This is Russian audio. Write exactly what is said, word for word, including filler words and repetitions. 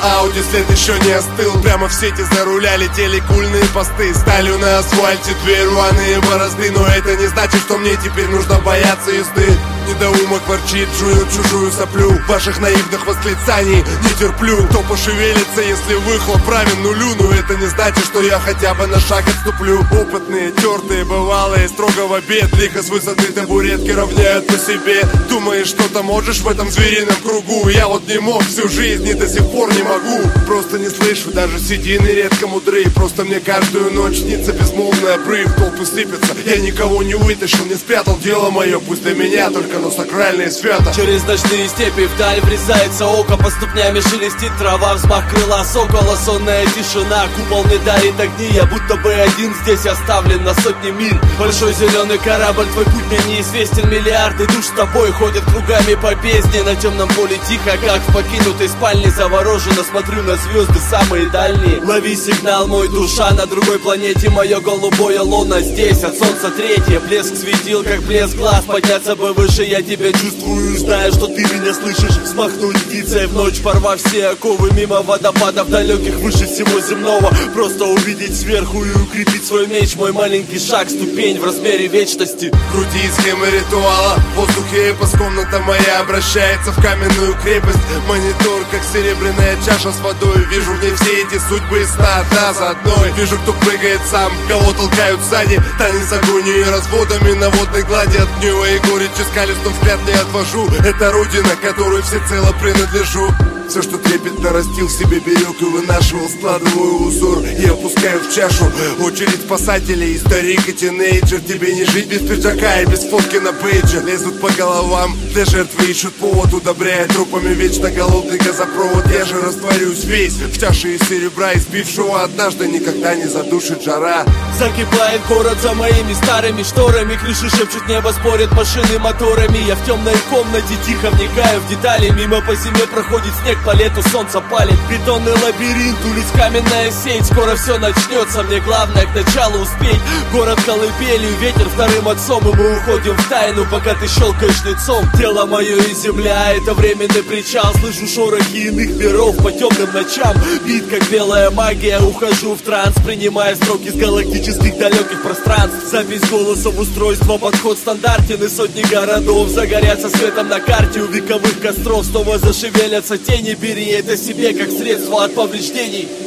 Ауди, след еще не остыл. Прямо в сети за руля летели кульные посты. Сталью на асфальте две рваные борозды. Но это не значит, что мне теперь нужно бояться езды. Недоумок ворчит, жует чужую соплю. Ваших наивных восклицаний не терплю. Кто пошевелится, если выхлоп равен нулю? Но это не значит, что я хотя бы на шаг отступлю. Опытные, тертые, бывалые, строго в обед. Лихо с высоты табуретки равняют по себе. Думаешь, что-то можешь в этом зверином кругу? Я вот не мог всю жизнь и до сих пор не могу. Просто не слышу, даже седины редко мудры. Просто мне каждую ночь снится безмолвный обрыв. Толпы сыпятся, я никого не вытащил, не спрятал. Дело мое, пусть для меня только, но сакральное свято. Через ночные степи вдаль врезается око. По ступнями шелестит трава, взмах крыла сокола. Сонная тишина, купол не дарит огни. Я будто бы один здесь оставлен на сотни миль. Большой зеленый корабль, твой путь мне неизвестен. Миллиарды душ с тобой ходят кругами по бездне. На темном поле тихо, как в покинутой спальне. Завороженно смотрю на звезды самые дальние. Лови сигнал, мой душа на другой планете. Мое голубое лоно здесь, от солнца третье. Блеск светил, как блеск глаз. Подняться бы выше, я тебя чувствую. Знаю, что ты меня слышишь. Взмахнуть птицей в ночь, порвав все оковы. Мимо водопадов далеких, выше всего земного. Просто увидеть сверху и укрепить свой меч. Мой маленький шаг, ступень в размере вечности. Крути схемы ритуала. В воздухе эпос, комната моя обращается в каменную крепость. Монитор, как серебряная чаша с водой. Вижу в ней все эти судьбы и сна одна за одной. Вижу, кто прыгает сам, кого толкают сзади. Танец агонии и разводами на водной глади. От гнева и горечи скалюсь, но взгляд не отвожу. Это родина, которой всецело принадлежу. Все, что трепетно растил в себе, берег и вынашивал, складываю узор и опускаю в чашу. Очередь спасателей, старик и тинейджер. Тебе не жить без пиджака и без фотки на пейдже. Лезут по головам, для жертвы ищут повод. Удобряя трупами вечно голодный газопровод. Я же растворюсь весь в чаше из серебра. Избившего однажды никогда не задушит жара. Закипает город за моими старыми шторами. Крыши шепчут, небо спорят машины моторами. Я в темной комнате тихо вникаю в детали. Мимо по зиме проходит снег, по лету солнце палит. Бетонный лабиринт, улиц каменная сеть. Скоро все начнется, мне главное к началу успеть. Город колыбелью, ветер вторым отцом. И мы уходим в тайну, пока ты щелкаешь лицом. Тело мое и земля, это временный причал. Слышу шорохи иных миров по темным ночам. Бит как белая магия, ухожу в транс. Принимая строки с галактических далеких пространств. Запись голосов, устройства, подход стандартен. И сотни городов загорятся светом на карте. У вековых костров снова зашевелятся тени. Бери это себе как средство от повреждений.